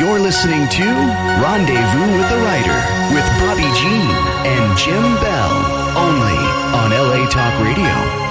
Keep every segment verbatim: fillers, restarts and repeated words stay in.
You're listening to Rendezvous with the Writer with Bobby Jean and Jim Bell, only on L A Talk Radio.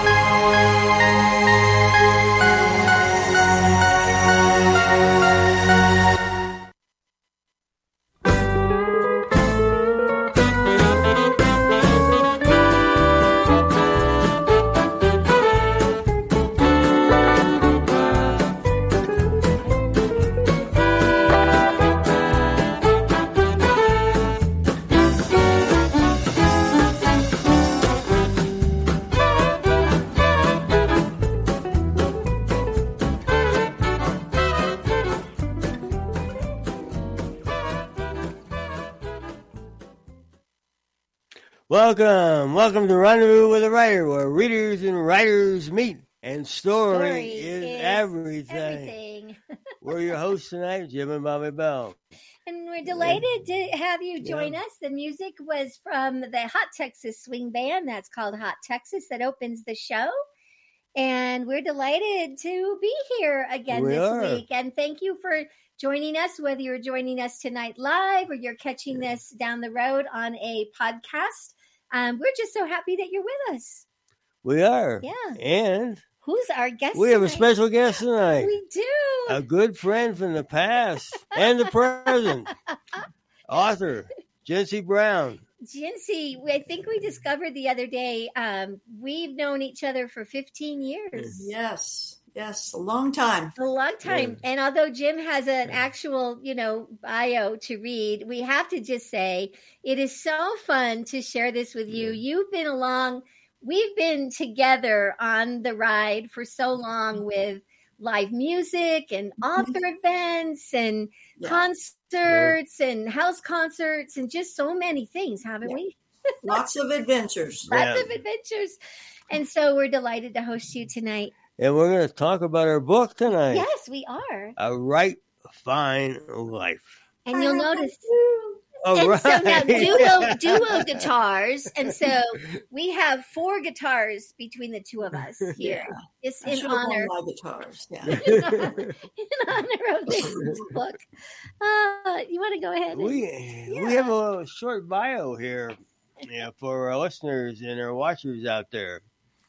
Welcome, welcome to Rendezvous with a Writer, where readers and writers meet, and story, story is, is everything. everything. We're your hosts tonight, Jim and Bobby Bell. And we're delighted to have you join Yeah. us. The music was from the Hot Texas Swing Band, that's called Hot Texas, that opens the show. And we're delighted to be here again We this are. week. And thank you for joining us, whether you're joining us tonight live or you're catching this down the road on a podcast. Um, we're just so happy that you're with us. We are. Yeah. And Who's our guest we have a tonight? special guest tonight. We do. A good friend from the past and the present. Author, Jency Brown. Jincy, I think we discovered the other day, um, we've known each other for fifteen years. Yes, yes, a long time. A long time. Yeah. And although Jim has an actual, you know, bio to read, we have to just say it is so fun to share this with you. You've been along, we've been together on the ride for so long with live music and author events and Yeah. concerts and house concerts and just so many things, haven't Yeah. we? Lots of adventures. Lots Yeah. of adventures. And so we're delighted to host you tonight. And we're going to talk about our book tonight. Yes, we are. A Right Fine Life. And you'll notice. All And right. so now duo, duo guitars. And so we have four guitars between the two of us here. Just I in should have honor, worn my guitars. Yeah. in honor of this book. Uh, you want to go ahead? And, We Yeah. we have a little short bio here, yeah, for our listeners and our watchers out there.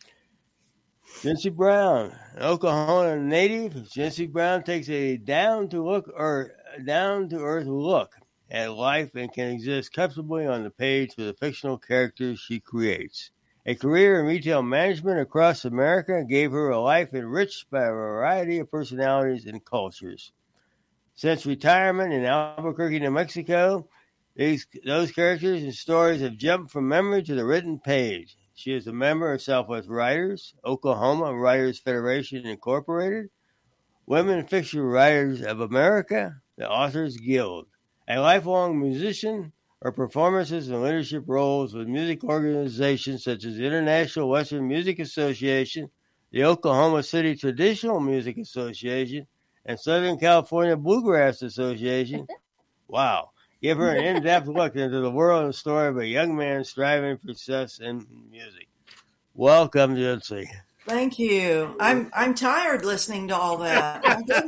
Jency Brown, an Oklahoma native. Jency Brown takes a down to look or down to earth look at life and can exist comfortably on the page with the fictional characters she creates. A career in retail management across America gave her a life enriched by a variety of personalities and cultures. Since retirement in Albuquerque, New Mexico, these those characters and stories have jumped from memory to the written page. She is a member of Southwest Writers, Oklahoma Writers Federation Incorporated, Women Fiction Writers of America, the Authors Guild, a lifelong musician. Her performances and leadership roles with music organizations such as the International Western Music Association, the Oklahoma City Traditional Music Association, and Southern California Bluegrass Association. Wow. Give her an in-depth look into the world and story of a young man striving for success in music. Welcome, Jency. Thank you. I'm I'm tired listening to all that.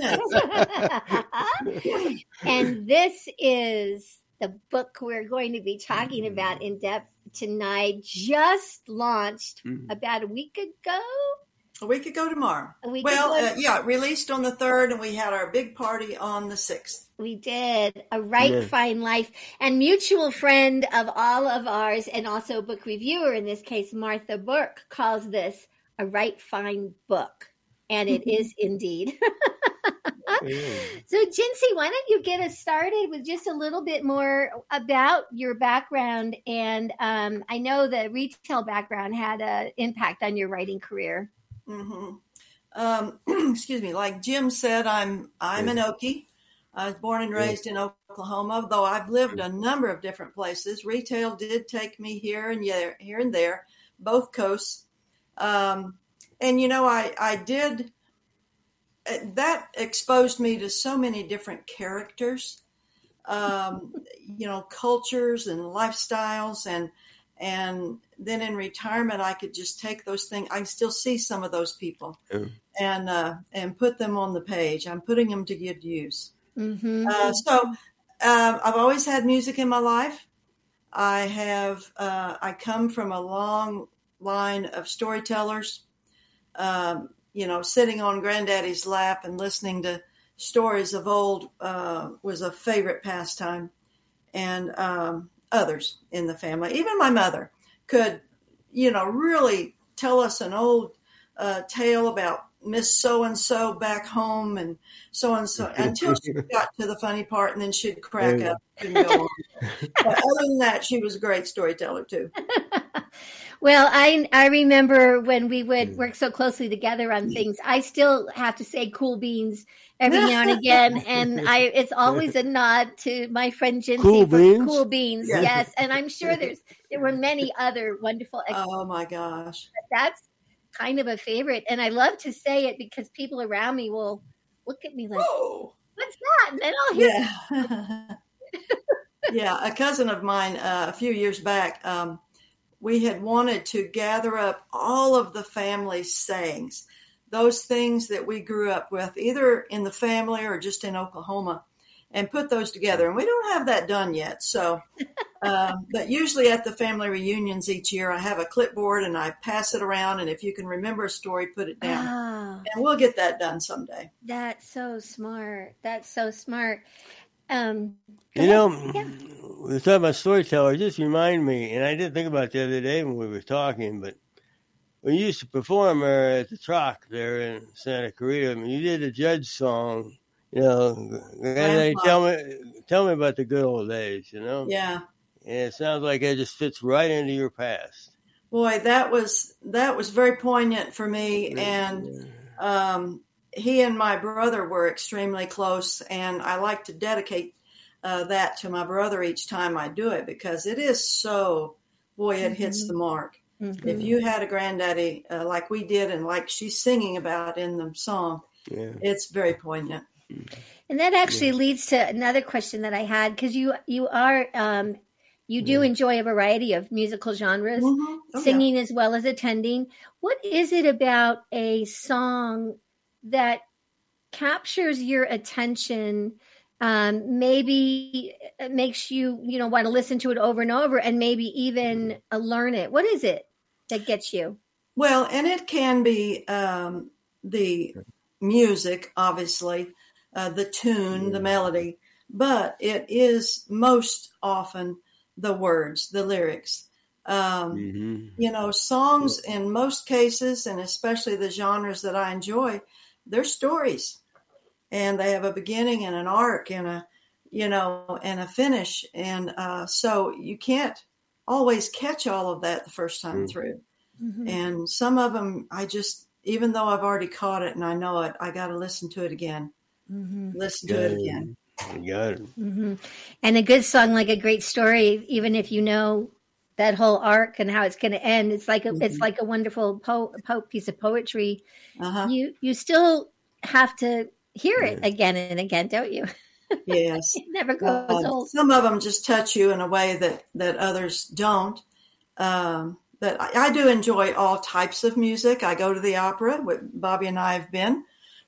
My goodness. And this is the book we're going to be talking about in depth tonight. Just launched Mhm. about a week ago. A week ago tomorrow. A week well, ago. uh, yeah, released on the third, and we had our big party on the sixth. We did. A Right Yeah. Fine Life. And mutual friend of all of ours, and also book reviewer in this case, Martha Burke, calls this a right fine book. And it is indeed. So, Jincy, why don't you get us started with just a little bit more about your background? And um, I know the retail background had an impact on your writing career. hmm Um, excuse me. Like Jim said, I'm I'm an Okie. I was born and raised in Oklahoma, though I've lived a number of different places. Retail did take me here and there, here and there, both coasts. Um, and you know, I I did. That exposed me to so many different characters, um, you know, cultures and lifestyles, and and then in retirement, I could just take those things. I can still see some of those people, Yeah. and uh, and put them on the page. I'm putting them to good use. Mm-hmm. Uh, so uh, I've always had music in my life. I have, uh, I come from a long line of storytellers, um, you know, sitting on Granddaddy's lap and listening to stories of old uh, was a favorite pastime. And um, others in the family, even my mother could, you know, really tell us an old uh, tale about Miss So-and-so back home and so-and-so until she got to the funny part, and then she'd crack Yeah. up and go on. But other than that, she was a great storyteller too. Well, I I remember when we would work so closely together on things. I still have to say "cool beans" every now and again, and I it's always a nod to my friend Jinsey Cool for Beans? "Cool Beans." Yeah. Yes, and I'm sure there's there were many other wonderful. Ex- Oh my gosh! That's kind of a favorite, and I love to say it because people around me will look at me like, Oh, "What's that?" And then I'll hear. yeah, yeah. A cousin of mine, uh, a few years back. Um, we had wanted to gather up all of the family sayings, those things that we grew up with, either in the family or just in Oklahoma, and put those together. And we don't have that done yet. So, um, but usually at the family reunions each year, I have a clipboard and I pass it around. And if you can remember a story, put it down. Oh, And we'll get that done someday. that's so smart. That's so smart. Um, You know, Yeah. we were talking about storyteller. It just remind me, and I didn't think about it the other day when we were talking, but when you used to perform uh, at the Troc there in Santa Clarita, I mean, you did a Judge song. You know, Granddaddy, tell me, tell me about the good old days. You know, Yeah. and it sounds like it just fits right into your past. Boy, that was, that was very poignant for me. And, um, he and my brother were extremely close, and I like to dedicate uh, that to my brother each time I do it because it is so, boy, it hits Mm-hmm. the mark. mhm. If you had a granddaddy uh, like we did and like she's singing about in the song, Yeah. it's very poignant. And that actually leads to another question that I had because you you are um, you do Yeah. enjoy a variety of musical genres, Mhm. Oh, yeah. singing as well as attending. What is it about a song that captures your attention? Um, maybe it makes you you know want to listen to it over and over, and maybe even uh, learn it. What is it that gets you? Well, and it can be um, the music, obviously, uh, the tune, the melody, but it is most often the words, the lyrics. Um, Mm-hmm. You know, songs in most cases, and especially the genres that I enjoy, they're stories, and they have a beginning and an arc and a, you know, and a finish. And uh, so you can't always catch all of that the first time Mm. through. Mhm. And some of them, I just, even though I've already caught it and I know it, I got to listen to it again. Mhm. Listen to it again. You got it. hmm And a good song, like a great story, even if you know that whole arc and how it's going to end, it's like a, it's Mhm. like a wonderful po- po- piece of poetry. Uh-huh. You you still have to hear it Yeah. again and again, don't you? Yes. It never goes Uh, old. some of them just touch you in a way that, that others don't. Um, but I, I do enjoy all types of music. I go to the opera, what Bobby and I have been.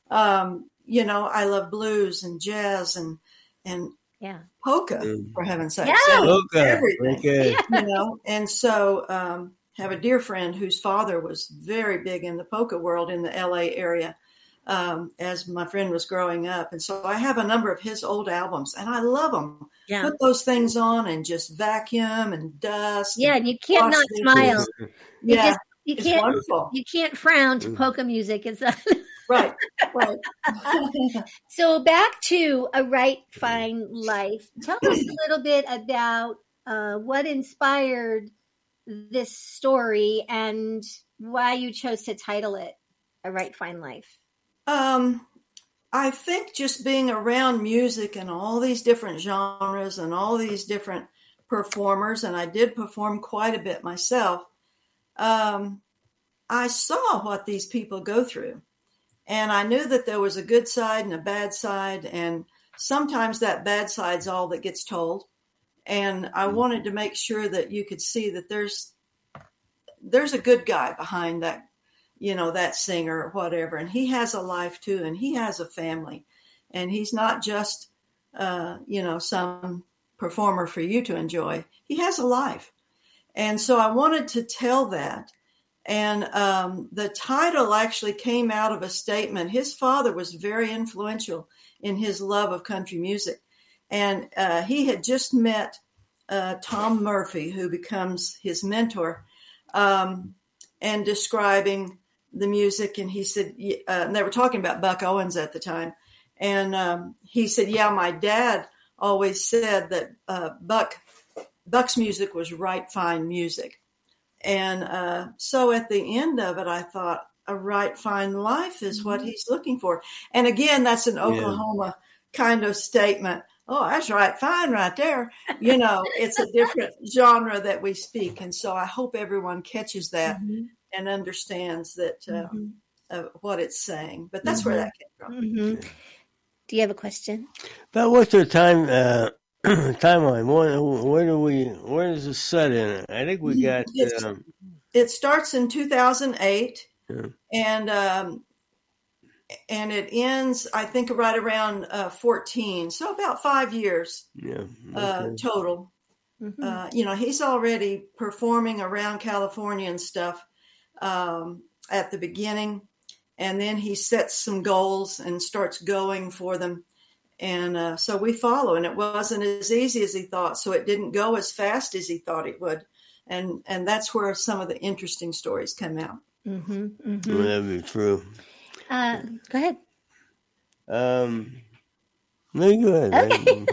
Um, you know, I love blues and jazz and, and Yeah. polka, Mm. for heaven's sake. Yeah. So Okay. everything. Okay. Yeah. You know, and so um, have a dear friend whose father was very big in the polka world in the L A area um, as my friend was growing up. And so I have a number of his old albums, and I love them. Yeah. Put those things on and just vacuum and dust. Yeah. and And you can't not wash smile. dishes. You Yeah, just you it's can't wonderful. you can't frown to Mm. polka music. It's a, Right, right. So back to A Right Fine Life. Tell us a little bit about uh, what inspired this story and why you chose to title it A Right Fine Life. Um, I think just being around music and all these different genres and all these different performers, and I did perform quite a bit myself, um, I saw what these people go through. And I knew that there was a good side and a bad side, and sometimes that bad side's all that gets told. And I wanted to make sure that you could see that there's there's a good guy behind that, you know, that singer or whatever. And he has a life too, and he has a family. And he's not just uh, you know, some performer for you to enjoy. He has a life. And so I wanted to tell that. And um, the title actually came out of a statement. His father was very influential in his love of country music. And uh, he had just met uh, Tom Murphy, who becomes his mentor, um, and describing the music. And he said, uh, and they were talking about Buck Owens at the time. And um, he said, yeah, my dad always said that uh, Buck Buck's music was right, fine music. And uh, so at the end of it, I thought a right, fine life is what he's looking for. And again, that's an Oklahoma yeah. kind of statement. Oh, that's right, fine right there. You know, it's a different genre that we speak. And so I hope everyone catches that mm-hmm. and understands that uh, mm-hmm. uh, what it's saying. But that's mm-hmm. where that came from. Mm-hmm. Do you have a question? But what's the time uh, timeline? Where, where do we? Where does it set in? I think we got. Um, it starts in two thousand eight, yeah. and um, and it ends, I think, right around uh, fourteen. So about five years. Yeah. Okay. Uh, total. Mm-hmm. Uh, you know, he's already performing around California and stuff um, at the beginning. And then he sets some goals and starts going for them. And uh, so we follow. And it wasn't as easy as he thought. So it didn't go as fast as he thought it would. And and that's where some of the interesting stories come out. Mm-hmm, mm-hmm. Well, that'd be true. Uh, go ahead. Um, no, go ahead.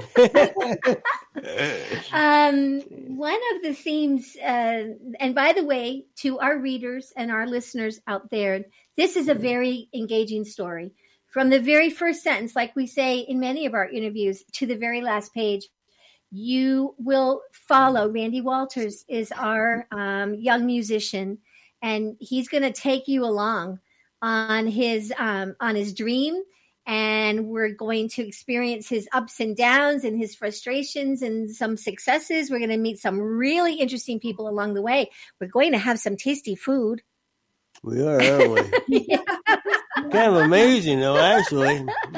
Okay. um, one of the themes, uh, and by the way, to our readers and our listeners out there, this is a very engaging story. From the very first sentence, like we say in many of our interviews, to the very last page, you will follow. Randy Walters is our um, young musician, and he's going to take you along on his um, on his dream. And we're going to experience his ups and downs and his frustrations and some successes. We're going to meet some really interesting people along the way. We're going to have some tasty food. We are, aren't we? Yeah. Kind of amazing, though, actually.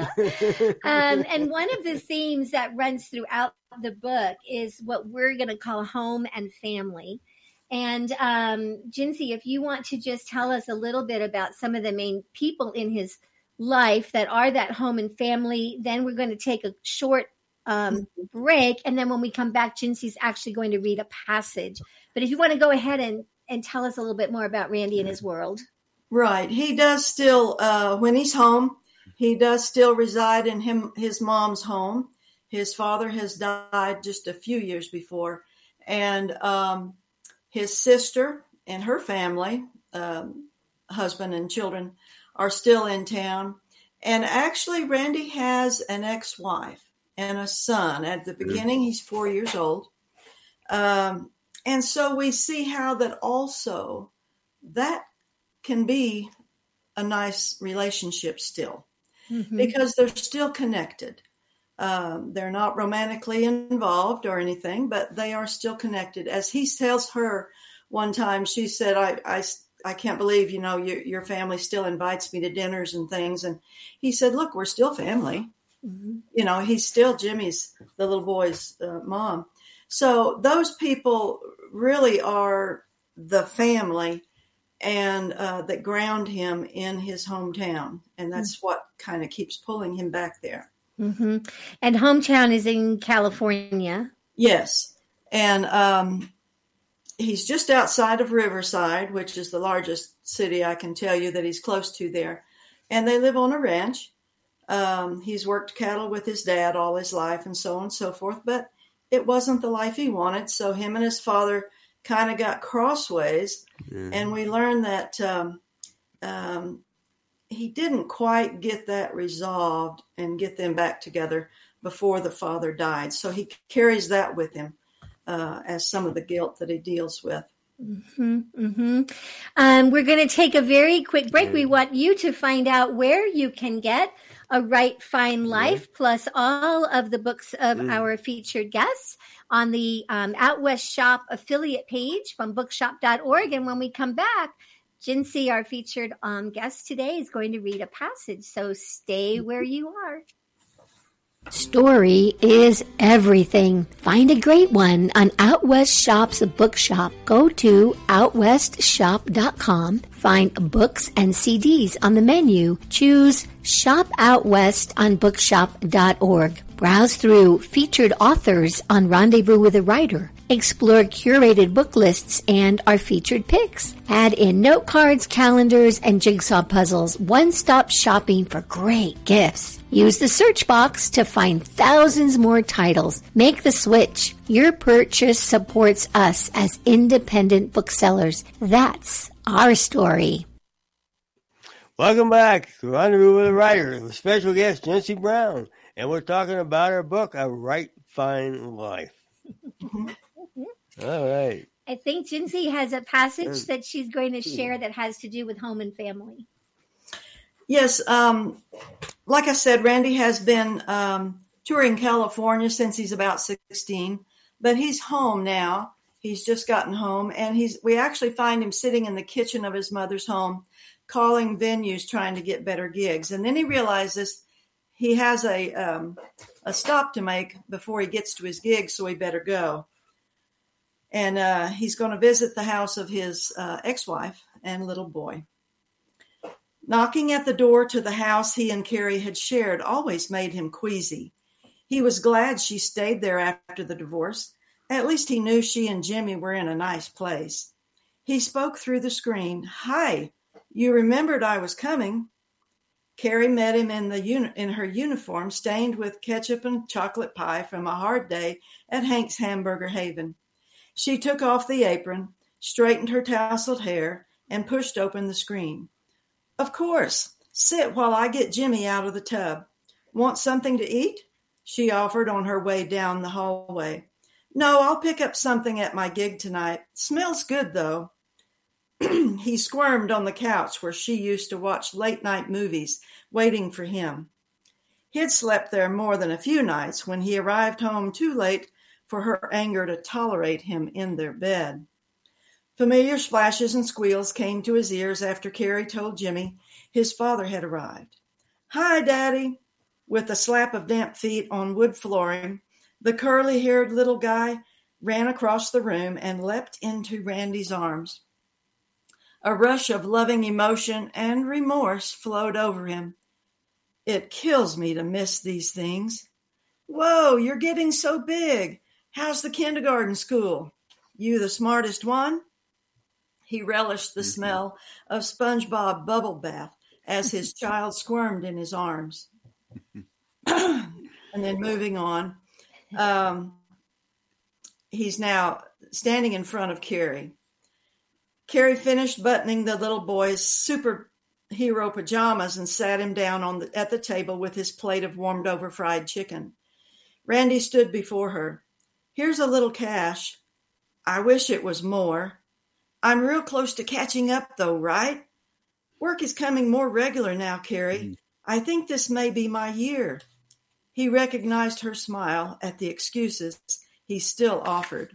um, and one of the themes that runs throughout the book is what we're going to call home and family. And um, Jinsey, if you want to just tell us a little bit about some of the main people in his life that are that home and family, then we're going to take a short um, break. And then when we come back, Jinsey's actually going to read a passage. But if you want to go ahead and, and tell us a little bit more about Randy and his world. Right. He does still, uh, when he's home, he does still reside in him, his mom's home. His father has died just a few years before. And um, his sister and her family, um, husband and children, are still in town. And actually, Randy has an ex-wife and a son. At the beginning, he's four years old. Um, and so we see how that also, that can be a nice relationship still, mm-hmm. because they're still connected. Um, they're not romantically involved or anything, but they are still connected. As he tells her one time, she said, I, I, I can't believe, you know, your, your family still invites me to dinners and things. And he said, look, we're still family. Mm-hmm. You know, he's still Jimmy's, the little boy's uh, mom. So those people really are the family and uh, that ground him in his hometown. And that's mm-hmm. what kind of keeps pulling him back there. Mm-hmm. And hometown is in California. Yes. And um, he's just outside of Riverside, which is the largest city I can tell you that he's close to there. And they live on a ranch. Um, he's worked cattle with his dad all his life and so on and so forth. But it wasn't the life he wanted. So him and his father kind of got crossways. Mm-hmm. And we learned that um, um, he didn't quite get that resolved and get them back together before the father died. So he carries that with him uh, as some of the guilt that he deals with. Mm-hmm, mm-hmm. Um, we're going to take a very quick break. We want you to find out where you can get A Right Fine Life, yeah. plus all of the books of mm. our featured guests on the um, Out West Shop affiliate page from bookshop dot org. And when we come back, Jinsey, our featured um, guest today, is going to read a passage. So stay where you are. Story is everything. Find a great one on Out West Shop's bookshop. Go to out west shop dot com. Find books and C Ds on the menu. Choose Shop Out West on bookshop dot org. Browse through featured authors on Rendezvous with a Writer. Explore curated book lists and our featured picks. Add in note cards, calendars, and jigsaw puzzles. One-stop shopping for great gifts. Use the search box to find thousands more titles. Make the switch. Your purchase supports us as independent booksellers. That's our story. Welcome back to Rendezvous with a Writer with special guest Jency Brown. And we're talking about her book, A Right Fine Life. All right. I think Jency has a passage that she's going to share that has to do with home and family. Yes. Um, like I said, Randy has been um, touring California since he's about sixteen, but he's home now. He's just gotten home, and he's we actually find him sitting in the kitchen of his mother's home, calling venues, trying to get better gigs. And then he realizes he has a um, a stop to make before he gets to his gig, so he better go. And uh, he's going to visit the house of his uh, ex-wife and little boy. Knocking at the door to the house he and Carrie had shared always made him queasy. He was glad she stayed there after the divorce. At least he knew she and Jimmy were in a nice place. He spoke through the screen. "Hi, you remembered I was coming." Carrie met him in the uni- in her uniform, stained with ketchup and chocolate pie from a hard day at Hank's Hamburger Haven. She took off the apron, straightened her tousled hair, and pushed open the screen. "Of course. Sit while I get Jimmy out of the tub. Want something to eat?" she offered on her way down the hallway. "No, I'll pick up something at my gig tonight. Smells good, though." He squirmed on the couch where she used to watch late-night movies, waiting for him. He'd slept there more than a few nights when he arrived home too late for her anger to tolerate him in their bed. Familiar splashes and squeals came to his ears after Carrie told Jimmy his father had arrived. "Hi, Daddy." With a slap of damp feet on wood flooring, the curly-haired little guy ran across the room and leapt into Randy's arms. A rush of loving emotion and remorse flowed over him. "It kills me to miss these things." "Whoa, you're getting so big. How's the kindergarten school? You the smartest one?" He relished the smell of SpongeBob bubble bath as his child squirmed in his arms. And then moving on, um, he's now standing in front of Carrie. Carrie finished buttoning the little boy's superhero pajamas and sat him down on the, at the table with his plate of warmed over fried chicken. Randy stood before her. "Here's a little cash. I wish it was more. I'm real close to catching up, though, right? Work is coming more regular now, Carrie. I think this may be my year." He recognized her smile at the excuses he still offered.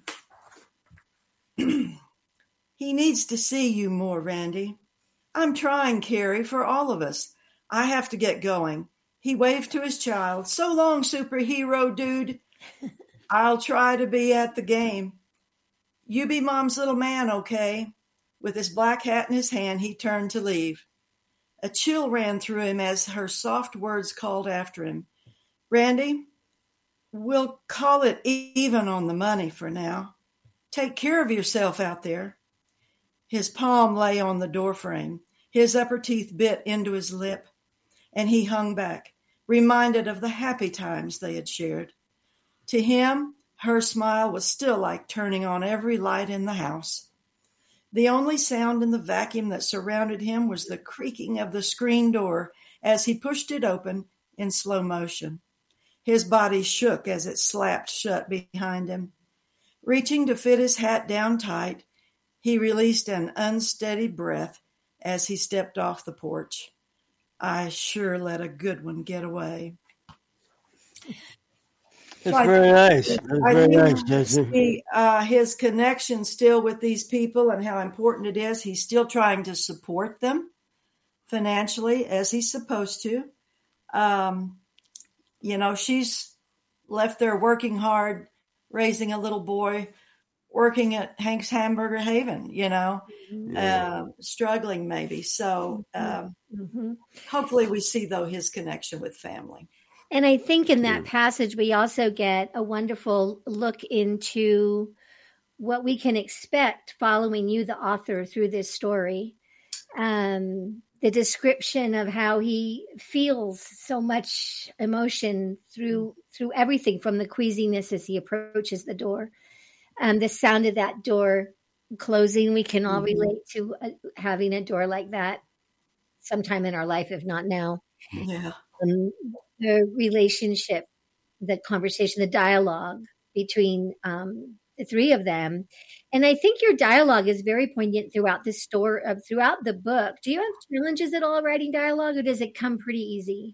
"He needs to see you more, Randy." "I'm trying, Carrie, for all of us. I have to get going." He waved to his child. "So long, superhero dude." "I'll try to be at the game." "You be Mom's little man, okay?" With his black hat in his hand, he turned to leave. A chill ran through him as her soft words called after him. "Randy, we'll call it even on the money for now. Take care of yourself out there." His palm lay on the doorframe. His upper teeth bit into his lip, and he hung back, reminded of the happy times they had shared. To him, her smile was still like turning on every light in the house. The only sound in the vacuum that surrounded him was the creaking of the screen door as he pushed it open in slow motion. His body shook as it slapped shut behind him. Reaching to fit his hat down tight, he released an unsteady breath as he stepped off the porch. "I sure let a good one get away." That's very nice. That's I very think nice, Jency. see, uh, his connection still with these people and how important it is. He's still trying to support them financially as he's supposed to. Um, you know, she's left there working hard, raising a little boy, working at Hank's Hamburger Haven, you know, Yeah. uh, struggling maybe. So um, Mm-hmm. hopefully we see, though, his connection with family. And I think in that passage, we also get a wonderful look into what we can expect following you, the author, through this story. Um, the description of how he feels so much emotion through through everything, from the queasiness as he approaches the door, um, the sound of that door closing. We can all Mm-hmm. relate to uh, having a door like that sometime in our life, if not now. Yeah. Um, the relationship, the conversation, the dialogue between um, the three of them. And I think your dialogue is very poignant throughout the story, uh, throughout the book. Do you have challenges at all writing dialogue, or does it come pretty easy?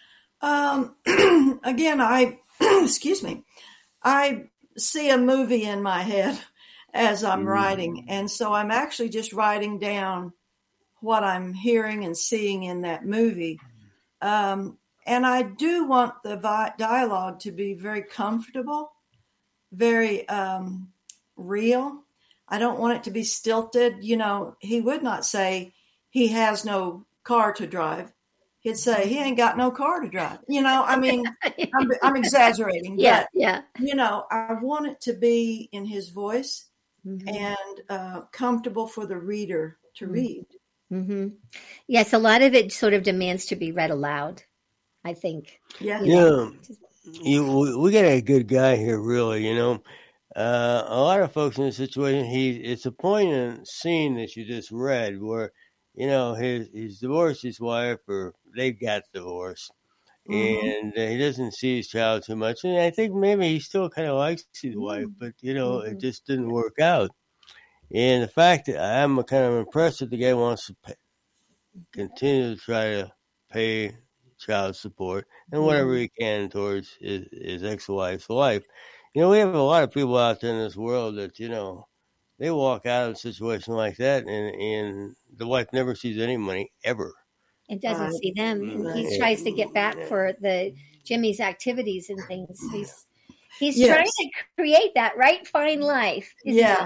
Um, again, I, excuse me, I see a movie in my head as I'm writing. And so I'm actually just writing down what I'm hearing and seeing in that movie. Um, and I do want the vi- dialogue to be very comfortable, very um, real. I don't want it to be stilted. You know, he would not say he has no car to drive. He'd say he ain't got no car to drive. You know, I mean, I'm, I'm exaggerating. Yeah, but, yeah. you know, I want it to be in his voice Mm-hmm. and uh, comfortable for the reader to Mm-hmm. read. Mm-hmm. Yes, a lot of it sort of demands to be read aloud, I think. Yeah. You know. Yeah, you, we, we got a good guy here, really. You know, uh, a lot of folks in this situation, he it's a poignant scene that you just read where, you know, his he's divorced his wife, or they got divorced, Mhm. and uh, he doesn't see his child too much. And I think maybe he still kind of likes his wife, but you know, Mhm. it just didn't work out. And the fact that I'm kind of impressed that the guy wants to pay, continue to try to pay child support and whatever he can towards his, his ex-wife's life. You know, we have a lot of people out there in this world that, you know, they walk out of a situation like that, and, and the wife never sees any money ever. It doesn't Right. see them. And he Right. tries to get back for the Jimmy's activities and things. He's he's Yes. trying to create that right fine life. isn't Yeah.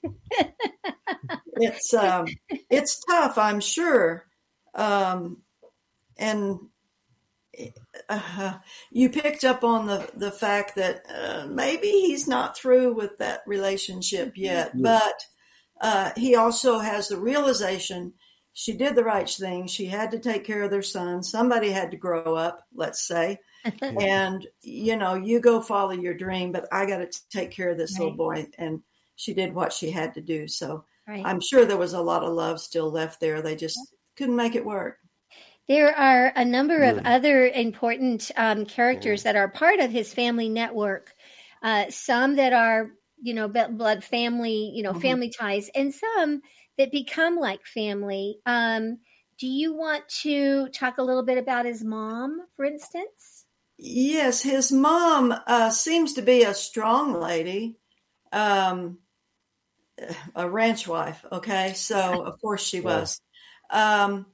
It's um, it's tough, I'm sure. Um, and uh, you picked up on the, the fact that uh, maybe he's not through with that relationship yet, but uh, he also has the realization she did the right thing. She had to take care of their son. Somebody had to grow up, let's say. And, you know, you go follow your dream, but I got to take care of this Right. little boy. And she did what she had to do. So Right. I'm sure there was a lot of love still left there. They just couldn't make it work. There are a number of Mm. other important um, characters that are part of his family network. Uh, some that are, you know, b- blood family, you know, Mhm. family ties, and some that become like family. Um, do you want to talk a little bit about his mom, for instance? Yes, his mom uh, seems to be a strong lady, um, a ranch wife. Okay, so of course she was. Um,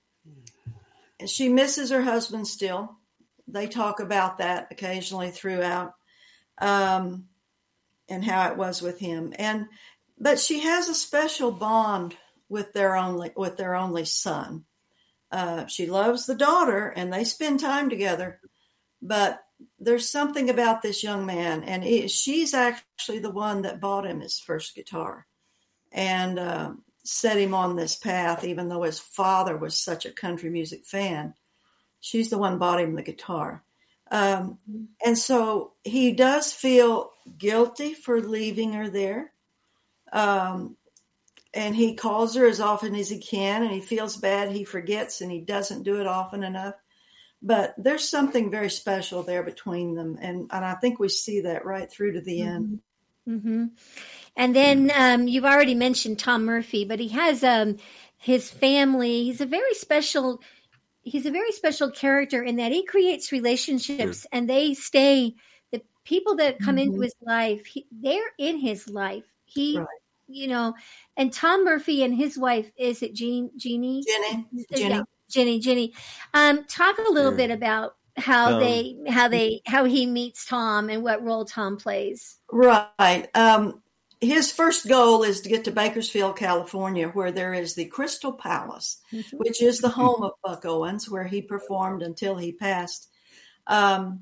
she misses her husband still. They talk about that occasionally throughout, um, and how it was with him. And but she has a special bond with their only with their only son. Uh, she loves the daughter, and they spend time together. But there's something about this young man, and he, she's actually the one that bought him his first guitar and uh, set him on this path, even though his father was such a country music fan. She's the one bought him the guitar. Um, and so he does feel guilty for leaving her there. Um, and he calls her as often as he can, and he feels bad. He forgets, and he doesn't do it often enough. But there's something very special there between them. And, and I think we see that right through to the end. Mm-hmm. And then um, you've already mentioned Tom Murphy, but he has um, his family. He's a very special. He's a very special character in that he creates relationships, and they stay. The people that come Mhm. into his life, he, they're in his life. He, Right. you know, and Tom Murphy and his wife, is it Jean, Jeannie? Jenny, Yeah, Jenny. Jenny, Jenny. Um, talk a little Yeah. bit about how Um, they how they how he meets Tom and what role Tom plays. Right. Um, his first goal is to get to Bakersfield, California, where there is the Crystal Palace, Mm-hmm. which is the home of Buck Owens, where he performed until he passed. Um,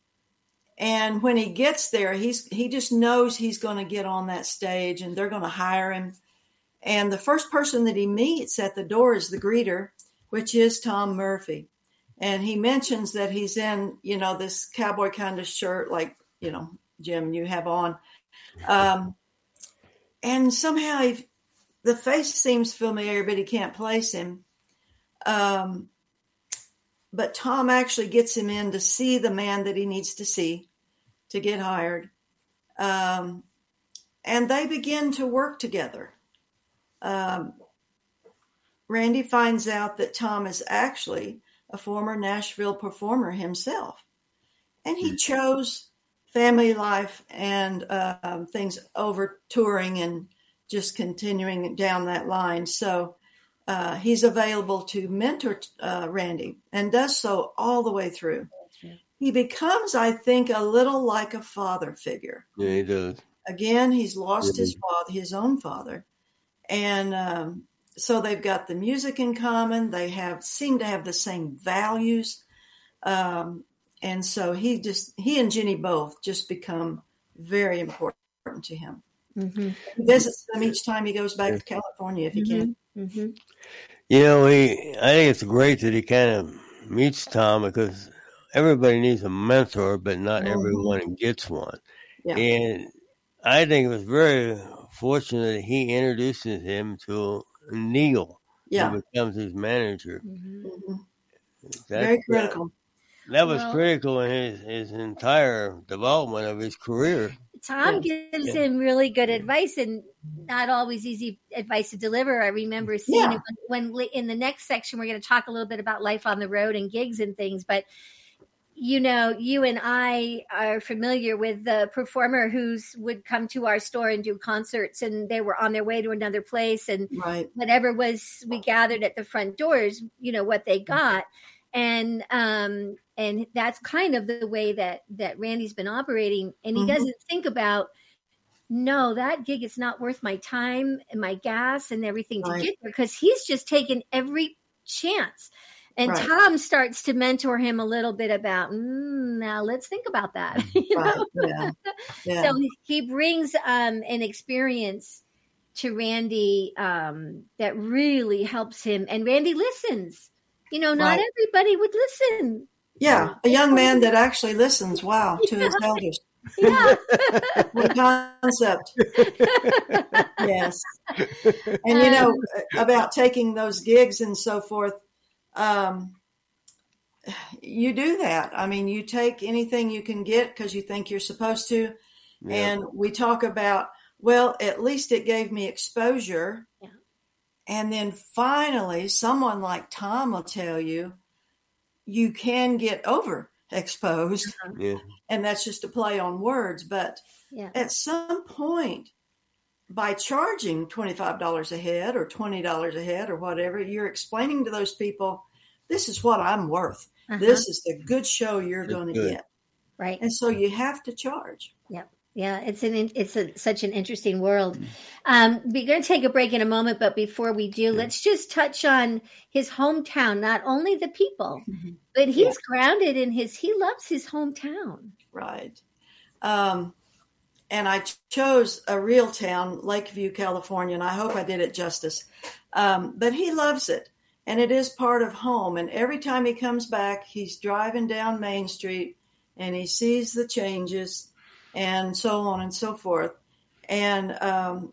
and when he gets there, he's he just knows he's going to get on that stage, and they're going to hire him. And the first person that he meets at the door is the greeter, which is Tom Murphy. And he mentions that he's in, you know, this cowboy kind of shirt, like, you know, Jim, you have on. Um, and somehow he, the face seems familiar, but he can't place him. Um, but Tom actually gets him in to see the man that he needs to see to get hired. Um, and they begin to work together. Um, Randy finds out that Tom is actually a former Nashville performer himself. And he chose family life and uh, um, things over touring and just continuing down that line. So uh, he's available to mentor uh, Randy and does so all the way through. He becomes, I think, a little like a father figure. Yeah, he does. Again, he's lost Yeah. his father, his own father. And um, so they've got the music in common. They have seem to have the same values. Um, and so he just, he and Jenny both just become very important to him. Mm-hmm. He visits them each time he goes back to California if he can. Mm-hmm. You know, he. I think it's great that he kind of meets Tom because everybody needs a mentor, but not Mhm. everyone gets one. Yeah. And I think it was very fortunate that he introduces him to Neil, Yeah. who becomes his manager. Mm-hmm. Mhm. That's, Very critical. That was Well- critical in his, his entire development of his career. Tom Yeah. gives Yeah. him really good advice and not always easy advice to deliver. I remember seeing Yeah. it when, when in the next section, we're going to talk a little bit about life on the road and gigs and things. But, you know, you and I are familiar with the performer who's would come to our store and do concerts, and they were on their way to another place, and Right. whatever was we gathered at the front doors, you know, what they got. And um and that's kind of the way that that Randy's been operating, and he Mhm. doesn't think about, no, that gig is not worth my time and my gas and everything to Right. get there, because he's just taken every chance. And Right. Tom starts to mentor him a little bit about, mm, now let's think about that. You Right. know? Yeah. Yeah. So he brings um, an experience to Randy um, that really helps him. And Randy listens. You know, not Right. everybody would listen. Yeah. A young man that actually listens, wow, to his elders. Yeah. What concept. Yes. And, you know, about taking those gigs and so forth, um, you do that. I mean, you take anything you can get because you think you're supposed to. Yeah. And we talk about, well, at least it gave me exposure. Yeah. And then finally, someone like Tom will tell you, you can get overexposed. Yeah. And that's just a play on words. But Yeah. at some point, by charging twenty-five dollars a head or twenty dollars a head or whatever, you're explaining to those people, this is what I'm worth. Uh-huh. This is the good show you're That's going to good. get. Right. And so you have to charge. Yeah, it's an it's a, such an interesting world. Um, we're going to take a break in a moment, but before we do, let's just touch on his hometown. Not only the people, but he's Yeah. grounded in his. He loves his hometown. Right. Um, and I ch- chose a real town, Lakeview, California, and I hope I did it justice. Um, but he loves it, and it is part of home. And every time he comes back, he's driving down Main Street, and he sees the changes, and so on and so forth. And um,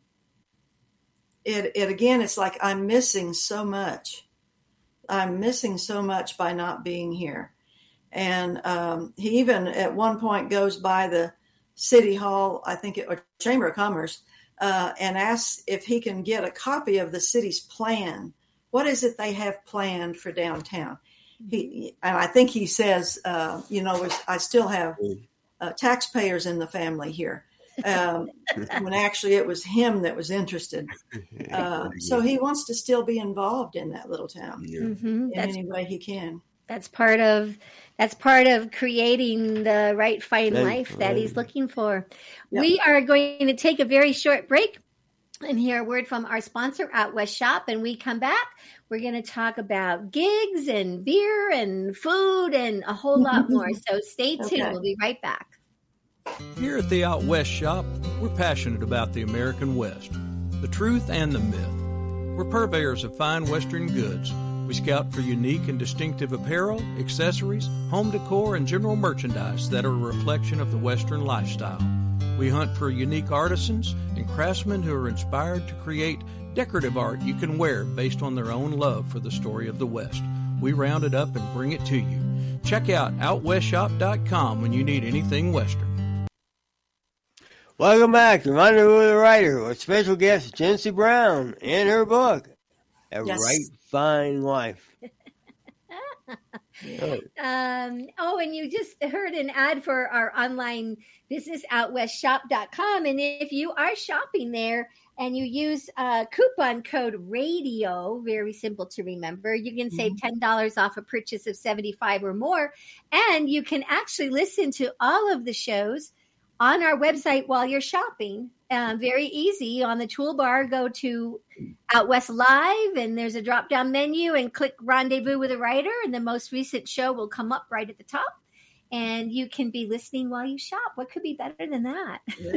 it, it again, it's like I'm missing so much. I'm missing so much by not being here. And um, he even at one point goes by the City Hall, I think, it, or Chamber of Commerce, uh, and asks if he can get a copy of the city's plan. What is it they have planned for downtown? He and I think he says, uh, you know, I still have uh, taxpayers in the family here. Um, when actually it was him that was interested. Uh, so he wants to still be involved in that little town Yeah. Mm-hmm. in That's any way he can. That's part of that's part of creating the right fine Right, life that right. he's looking for. Yep. We are going to take a very short break and hear a word from our sponsor, Out West Shop. And we come back, we're going to talk about gigs and beer and food and a whole lot more. So stay tuned. Okay. We'll be right back. Here at the Out West Shop, we're passionate about the American West, the truth and the myth. We're purveyors of fine Western goods. We scout for unique and distinctive apparel, accessories, home decor, and general merchandise that are a reflection of the Western lifestyle. We hunt for unique artisans and craftsmen who are inspired to create decorative art you can wear based on their own love for the story of the West. We round it up and bring it to you. Check out out west shop dot com when you need anything Western. Welcome back to Rendezvous with the Writer with special guest Jency Brown and her book, A Yes. Right Fine Life. Oh. Um, oh, and you just heard an ad for our online business, out west shop dot com. And if you are shopping there and you use uh, coupon code RADIO, very simple to remember, you can save ten dollars off a purchase of seventy-five dollars or more. And you can actually listen to all of the shows on our website while you're shopping. Um, very easy. On the toolbar, go to Out West Live, and there's a drop-down menu, and click Rendezvous with a Writer, and the most recent show will come up right at the top. And you can be listening while you shop. What could be better than that?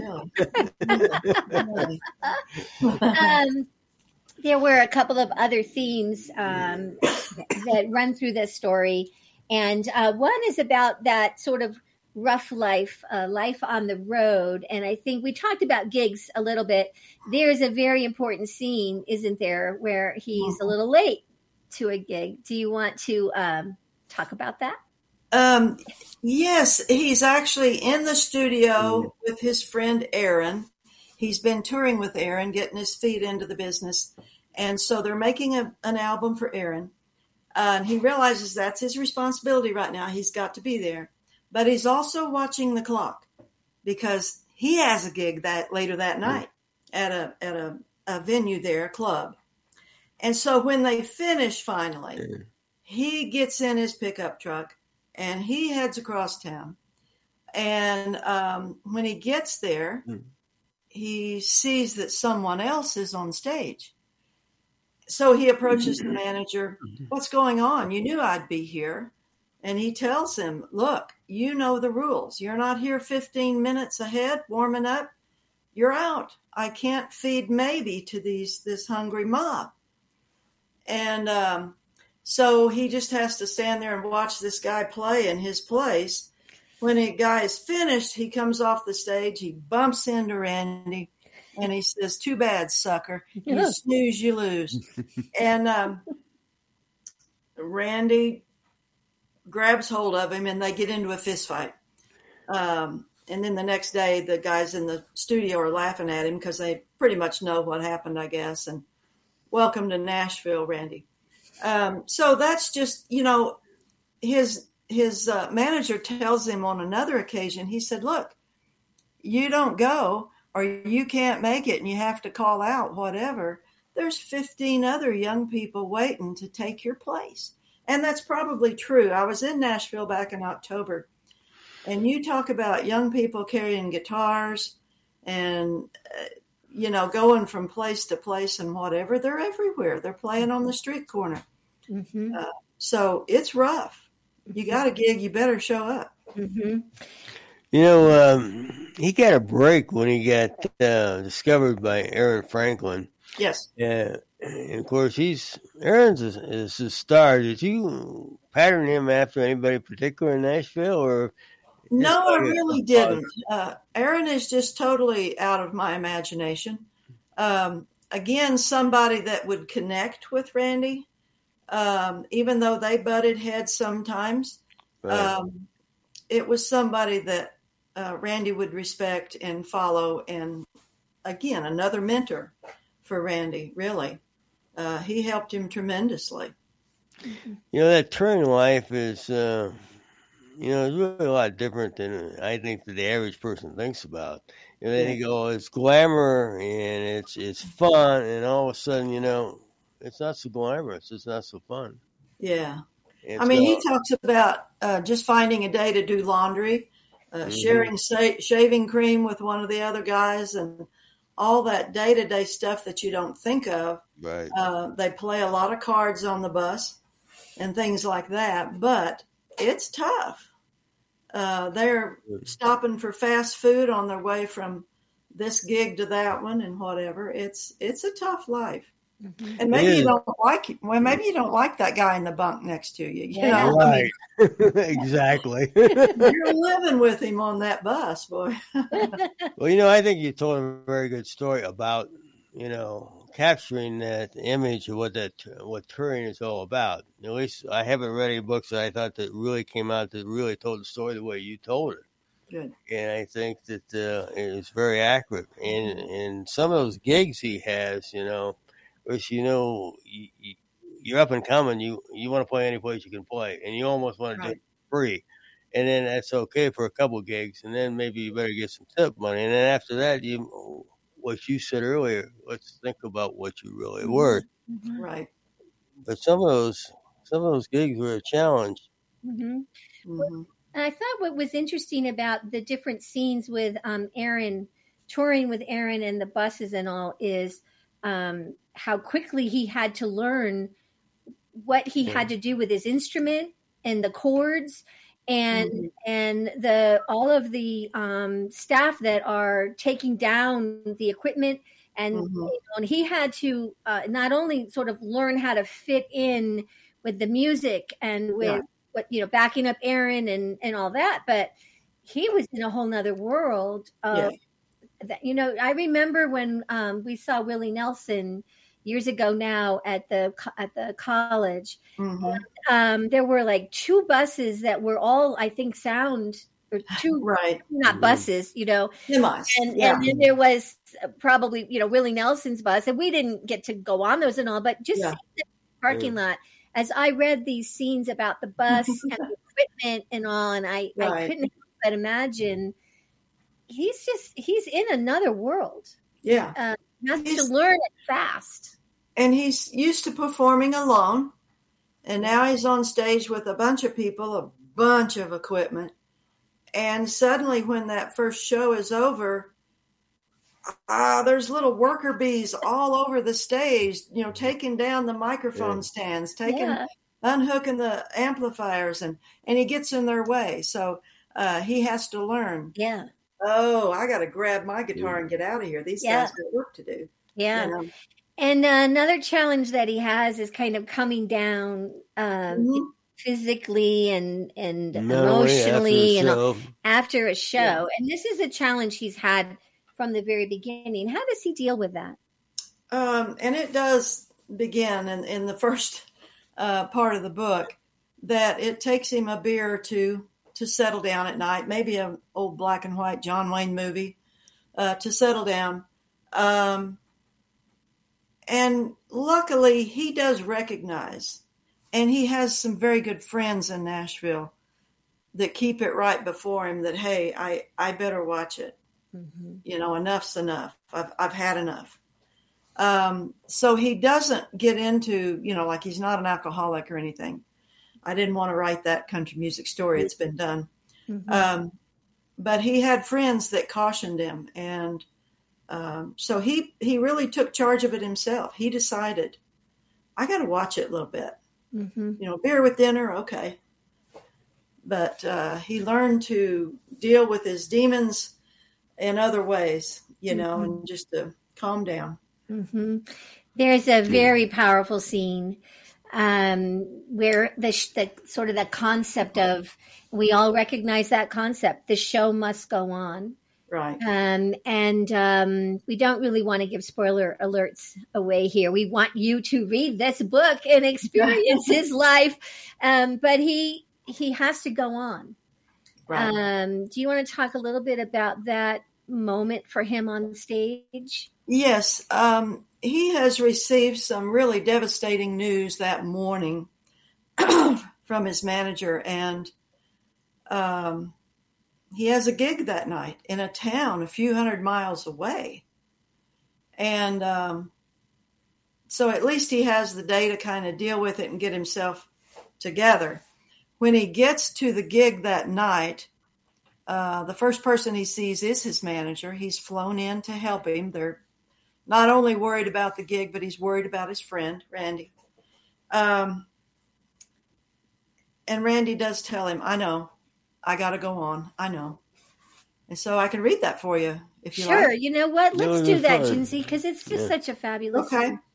Yeah. um, there were a couple of other themes um, that run through this story. And uh, one is about that sort of rough life, uh, life on the road. And I think we talked about gigs a little bit. There's a very important scene, isn't there, where he's a little late to a gig. Do you want to um, talk about that? Um, yes, he's actually in the studio with his friend Aaron. He's been touring with Aaron, getting his feet into the business. And so they're making a, an album for Aaron. Uh, and he realizes that's his responsibility right now. He's got to be there. But he's also watching the clock because he has a gig that later that night at a at a, a venue there, a club. And so when they finish finally, he gets in his pickup truck and he heads across town. And um, when he gets there, mm. he sees that someone else is on stage. So he approaches the manager. What's going on? You knew I'd be here. And he tells him, look, you know the rules. You're not here fifteen minutes ahead warming up. You're out. I can't feed maybe to these this hungry mob. And um, so he just has to stand there and watch this guy play in his place. When the guy is finished, he comes off the stage. He bumps into Randy, and he says, too bad, sucker. You snooze, you lose. And um, Randy grabs hold of him, and they get into a fist fight. Um, and then the next day, the guys in the studio are laughing at him because they pretty much know what happened, I guess. And welcome to Nashville, Randy. Um, so that's just, you know, his his uh, manager tells him on another occasion, he said, look, you don't go or you can't make it and you have to call out, whatever. There's fifteen other young people waiting to take your place. And that's probably true. I was in Nashville back in October, and you talk about young people carrying guitars and, uh, you know, going from place to place and whatever. They're everywhere. They're playing on the street corner. Mm-hmm. Uh, so it's rough. You got a gig, you better show up. Mm-hmm. You know, um, he got a break when he got uh, discovered by Aaron Franklin. Yes. Yeah. And of course, he's Aaron's a, is a star. Did you pattern him after anybody particular in Nashville, or? No, I really didn't. Uh, Aaron is just totally out of my imagination. Um, again, somebody that would connect with Randy, um, even though they butted heads sometimes. Right. Um, it was somebody that uh, Randy would respect and follow, and again, another mentor for Randy, really. Uh, he helped him tremendously. You know, that touring life is, uh, you know, it's really a lot different than I think that the average person thinks about. You know, then you go, it's glamour and it's it's fun, and all of a sudden, you know, it's not so glamorous. It's not so fun. Yeah. And I mean, so, he talks about uh, just finding a day to do laundry, uh, mm-hmm. sharing sa- shaving cream with one of the other guys, and all that day-to-day stuff that you don't think of. Right. Uh, they play a lot of cards on the bus and things like that, but it's tough. Uh, they're stopping for fast food on their way from this gig to that one and whatever. It's it's a tough life. Mm-hmm. And maybe you don't like well, maybe you don't like that guy in the bunk next to you. You yeah. know, right? I mean, exactly. You're living with him on that bus, boy. Well, you know, I think you told a very good story about, you know, capturing that image of what that what touring is all about. At least I haven't read any books that I thought that really came out that really told the story the way you told it. Good. And I think that uh, it was very accurate. And and some of those gigs he has, you know. Which, you know, you, you, you're up and coming. You you want to play any place you can play, and you almost want to Right. do it for free. And then that's okay for a couple of gigs, and then maybe you better get some tip money. And then after that, you, what you said earlier, let's think about what you really worth. Mm-hmm. Right. But some of those some of those gigs were a challenge. Mm-hmm. Mm-hmm. And I thought what was interesting about the different scenes with um, Aaron, touring with Aaron and the buses and all, is um, how quickly he had to learn what he had to do with his instrument and the chords and mm-hmm. and the all of the um, staff that are taking down the equipment. And, Mm-hmm. you know, and he had to uh, not only sort of learn how to fit in with the music and with Yeah. what, you know, backing up Aaron and, and all that, but he was in a whole nother world of Yeah. that. You know, I remember when um, we saw Willie Nelson years ago now at the at the college. Mm-hmm. And, um, there were like two buses that were all, I think, sound or two, Right. not buses, you know. Semis. And, Yeah. and then there was probably, you know, Willie Nelson's bus, and we didn't get to go on those and all, but just Yeah. seeing the parking lot, as I read these scenes about the bus and the equipment and all, and I, I Right. couldn't help but imagine he's just, he's in another world. Yeah. Uh, he has He's- to learn it fast. And he's used to performing alone. And now he's on stage with a bunch of people, a bunch of equipment. And suddenly when that first show is over, uh, there's little worker bees all over the stage, you know, taking down the microphone Yeah. stands, taking, Yeah. unhooking the amplifiers, and, and he gets in their way. So uh, he has to learn, Yeah. oh, I got to grab my guitar and get out of here. These Yeah. guys got work to do. Yeah. You know? And uh, another challenge that he has is kind of coming down um, Mhm. physically and, and Mentally, emotionally after and the all, show. after a show. Yeah. And this is a challenge he's had from the very beginning. How does he deal with that? Um, and it does begin in, in the first uh, part of the book that it takes him a beer or two to settle down at night, maybe an old black and white John Wayne movie uh, to settle down. Um, and luckily, he does recognize, and he has some very good friends in Nashville that keep it right before him that, hey, I, I better watch it. Mm-hmm. You know, enough's enough. I've I've had enough. Um, so he doesn't get into, you know, like he's not an alcoholic or anything. I didn't want to write that country music story. It's been done. Mm-hmm. Um, but he had friends that cautioned him. And um, so he, he really took charge of it himself. He decided, I got to watch it a little bit. Mm-hmm. You know, beer with dinner, okay. But uh, he learned to deal with his demons in other ways, you know, Mhm. and just to calm down. Mm-hmm. There's a very powerful scene um, where the, sh- the sort of the concept of, we all recognize that concept, the show must go on. Right. Um, and um, we don't really want to give spoiler alerts away here. We want you to read this book and experience his life. Um, but he he has to go on. Right. Um, do you want to talk a little bit about that moment for him on stage? Yes. Um, he has received some really devastating news that morning from his manager. And um, he has a gig that night in a town a few hundred miles away. And um, so at least he has the day to kind of deal with it and get himself together. When he gets to the gig that night, uh, the first person he sees is his manager. He's flown in to help him. They're not only worried about the gig, but he's worried about his friend, Randy. Um, and Randy does tell him, I know, I got to go on. I know. And so I can read that for you if you sure. like. You know what? Let's No, do it's that, fine. Jinsey, because it's just Yeah. such a fabulous Okay. song.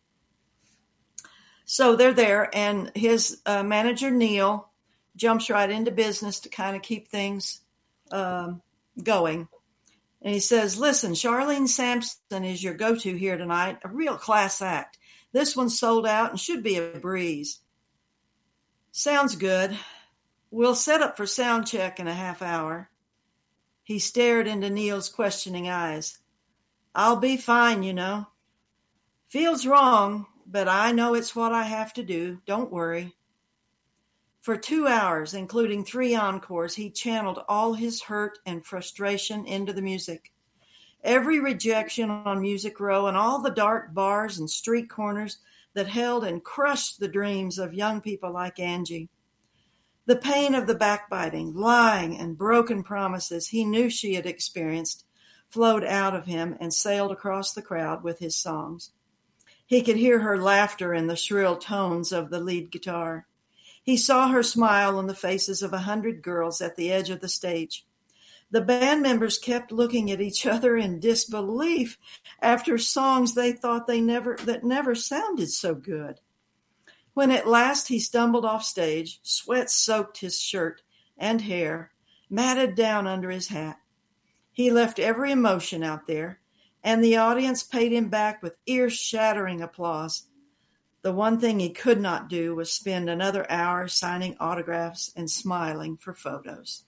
So they're there, and his uh, manager, Neil, jumps right into business to kind of keep things um, going. And he says, listen, Charlene Sampson is your go-to here tonight, a real class act. This one's sold out and should be a breeze. Sounds good. We'll set up for sound check in a half hour. He stared into Neil's questioning eyes. I'll be fine, you know. Feels wrong, but I know it's what I have to do. Don't worry. For two hours, including three encores, he channeled all his hurt and frustration into the music. Every rejection on Music Row and all the dark bars and street corners that held and crushed the dreams of young people like Angie. The pain of the backbiting, lying, and broken promises he knew she had experienced flowed out of him and sailed across the crowd with his songs. He could hear her laughter in the shrill tones of the lead guitar. He saw her smile on the faces of a hundred girls at the edge of the stage. The band members kept looking at each other in disbelief after songs they thought they never that never sounded so good. When at last he stumbled off stage, sweat soaked his shirt and hair, matted down under his hat. He left every emotion out there, and the audience paid him back with ear-shattering applause. The one thing he could not do was spend another hour signing autographs and smiling for photos.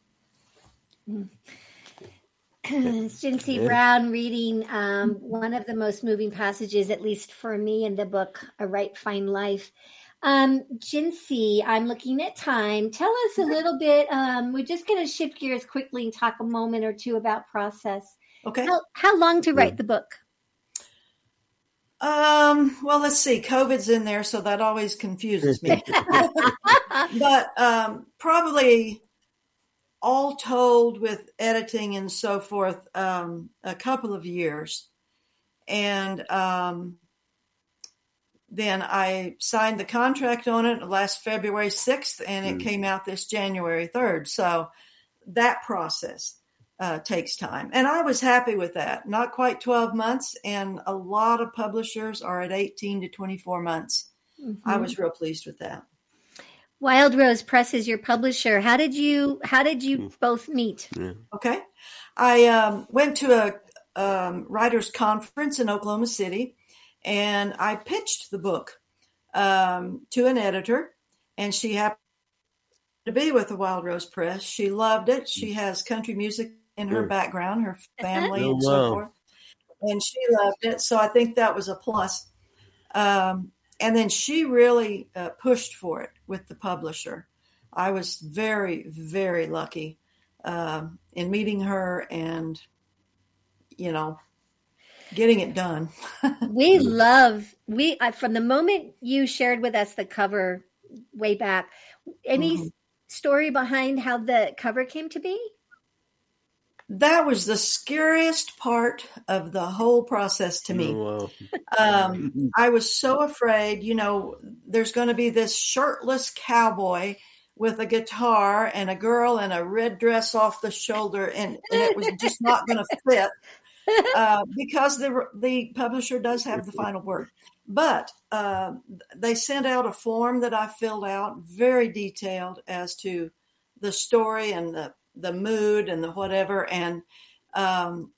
Jinsey Yeah. Brown reading um, one of the most moving passages, at least for me, in the book, A Right Fine Life. Um, Jinsey, I'm looking at time. Tell us a little bit. Um, we're just going to shift gears quickly and talk a moment or two about process. Okay. How, how long to write the book? Um, well, let's see. COVID's in there, so that always confuses me. But um, probably all told with editing and so forth, um, a couple of years. And um, then I signed the contract on it last February sixth, and it Mm. came out this January third. So that process uh, takes time. And I was happy with that. Not quite twelve months, and a lot of publishers are at eighteen to twenty-four months. Mm-hmm. I was real pleased with that. Wild Rose Press is your publisher. How did you How did you Mm. both meet? Yeah. Okay. I um, went to a um, writers conference in Oklahoma City, and I pitched the book um, to an editor, and she happened to be with the Wild Rose Press. She loved it. She has country music in her Good. background, her family, Oh, and so wow. forth. And she loved it. So I think that was a plus. Um, and then she really uh, pushed for it with the publisher. I was very, very lucky um, in meeting her and, you know, getting it done. We love we uh, from the moment you shared with us the cover way back. Any Mhm. story behind how the cover came to be? That was the scariest part of the whole process to me. Oh, wow. Um, I was so afraid, you know, there's going to be this shirtless cowboy with a guitar and a girl in a red dress off the shoulder, and, and it was just not going to fit uh, because the the publisher does have the final word. But uh, they sent out a form that I filled out, very detailed as to the story and the the mood and the whatever, and um,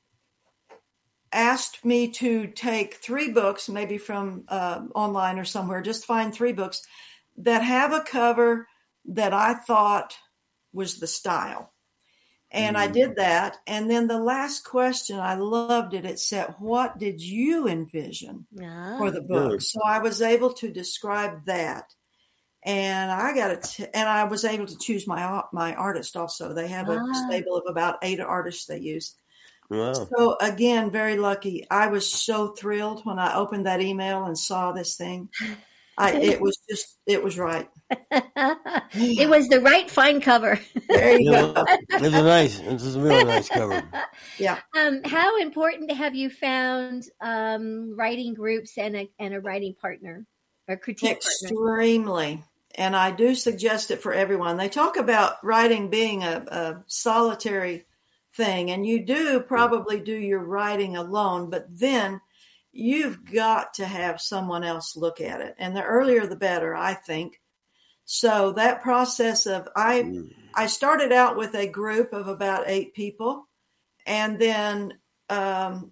asked me to take three books, maybe from uh, online or somewhere, just find three books that have a cover that I thought was the style. And I did that. And then the last question, I loved it. It said, what did you envision Ah. for the book? Good. So I was able to describe that. And I got it, and I was able to choose my my artist also. They have a Ah. stable of about eight artists they use. Wow. So again, very lucky. I was so thrilled when I opened that email and saw this thing. I it was just it was right. It was the right fine cover. There you Yeah, go. it's a nice, it's a really nice cover. Yeah. Um, how important have you found um, writing groups and a and a writing partner or critique partner? Extremely. And I do suggest it for everyone. They talk about writing being a, a solitary thing, and you do probably do your writing alone, but then you've got to have someone else look at it. And the earlier the better, I think. So that process of I I started out with a group of about eight people, and then um,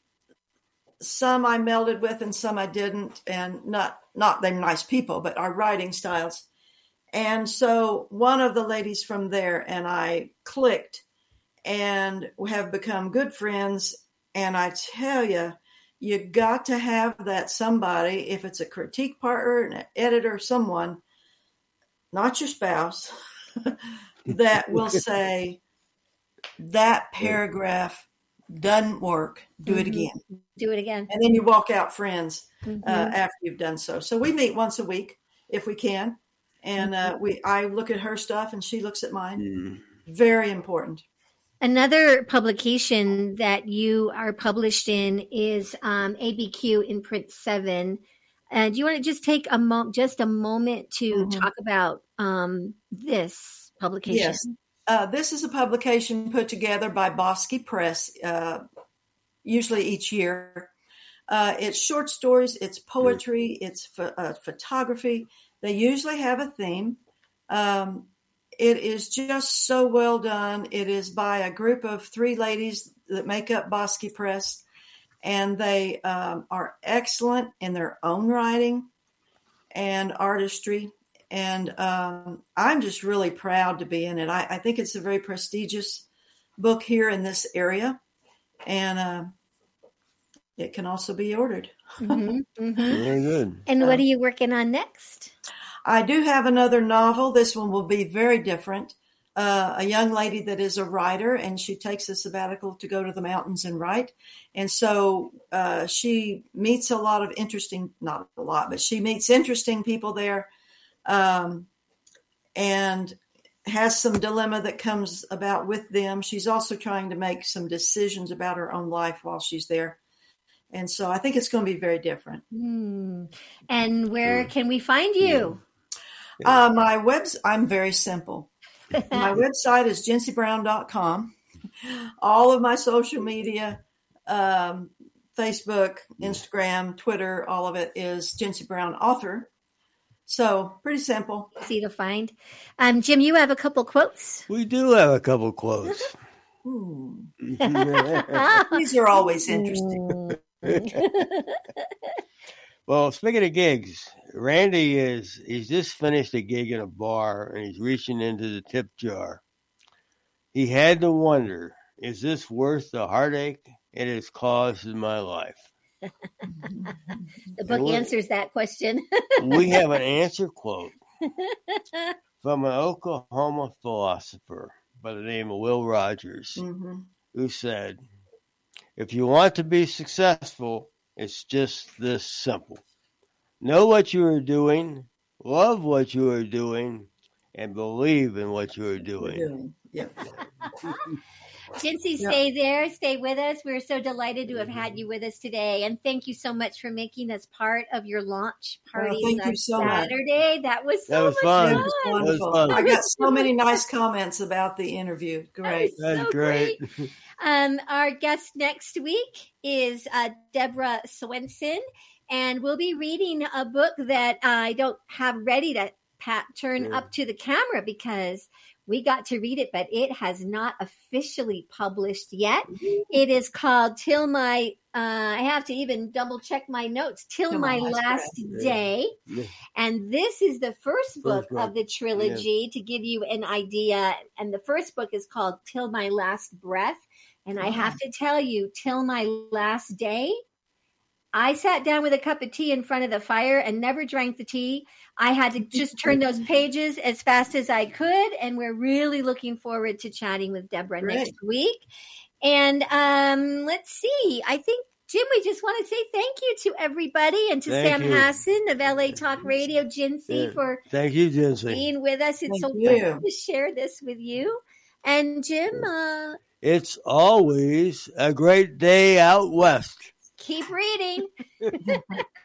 some I melded with and some I didn't, and not not they're nice people, but our writing styles. And so one of the ladies from there and I clicked and have become good friends. And I tell you, you got to have that somebody, if it's a critique partner, an editor, someone, not your spouse, that will say that paragraph doesn't work. Do it again. Do it again. And then you walk out friends Mhm. uh, after you've done so. So we meet once a week if we can. And uh, we, I look at her stuff and she looks at mine. Mm. Very important. Another publication that you are published in is um, A B Q Imprint seven. Uh, do you want to just take a mo- just a moment to Mhm. talk about um, this publication? Yes. Uh, this is a publication put together by Bosky Press, uh, usually each year. Uh, it's short stories, it's poetry, it's ph- uh, photography. They usually have a theme. Um, it is just so well done. It is by a group of three ladies that make up Bosky Press, and they um, are excellent in their own writing and artistry. And um, I'm just really proud to be in it. I, I think it's a very prestigious book here in this area, and uh, it can also be ordered. Mm-hmm, mm-hmm. Very good. And what are you working on next? I do have another novel. This one will be very different. Uh, a young lady that is a writer, and she takes a sabbatical to go to the mountains and write. And so uh, she meets a lot of interesting, not a lot, but she meets interesting people there. Um, and has some dilemma that comes about with them. She's also trying to make some decisions about her own life while she's there. And so I think it's going to be very different. Hmm. And where can we find you? Uh, my webs, I'm very simple. My website is Jency Brown dot com. All of my social media, um, Facebook, Instagram, Twitter, all of it is Jency Brown Author. So pretty simple. Easy to find. Um, Jim, you have a couple quotes. We do have a couple quotes. Hmm. Ah. These are always interesting. Well, speaking of gigs, Randy is, he's just finished a gig in a bar and he's reaching into the tip jar. He had to wonder, is this worth the heartache it has caused in my life? The book What? answers that question. We have an answer quote from an Oklahoma philosopher by the name of Will Rogers, hmm who said, if you want to be successful, it's just this simple. Know what you are doing, love what you are doing, and believe in what you are doing. Yeah. Jency, Yeah. stay there. Stay with us. We're so delighted to have had you with us today. And thank you so much for making us part of your launch party thank you last so much. Saturday. That was so That was much fun. It fun. was That was wonderful. fun. I got so many nice comments about the interview. That Great. was That's so great. great. Um, our guest next week is uh, Deborah Swenson, and we'll be reading a book that I don't have ready to pat, turn Yeah. up to the camera because we got to read it, but it has not officially published yet. It is called Till My, uh, I have to even double check my notes, Till, Till My My Last Last Breath. Day. Yeah. And this is the first book book. of the trilogy to give you an idea. And the first book is called Till My Last Breath. And I have to tell you, Till My Last Day, I sat down with a cup of tea in front of the fire and never drank the tea. I had to just turn those pages as fast as I could. And we're really looking forward to chatting with Deborah Great. next week. And um, let's see, I think Jim, we just want to say thank you to everybody and to Thank Sam you. Hassan of L A Talk Radio, Jinsey, Yeah. for Thank you, Jinsey. being with us. It's Thank so you. fun to share this with you. And Jim, uh, It's always a great day out west. keep reading.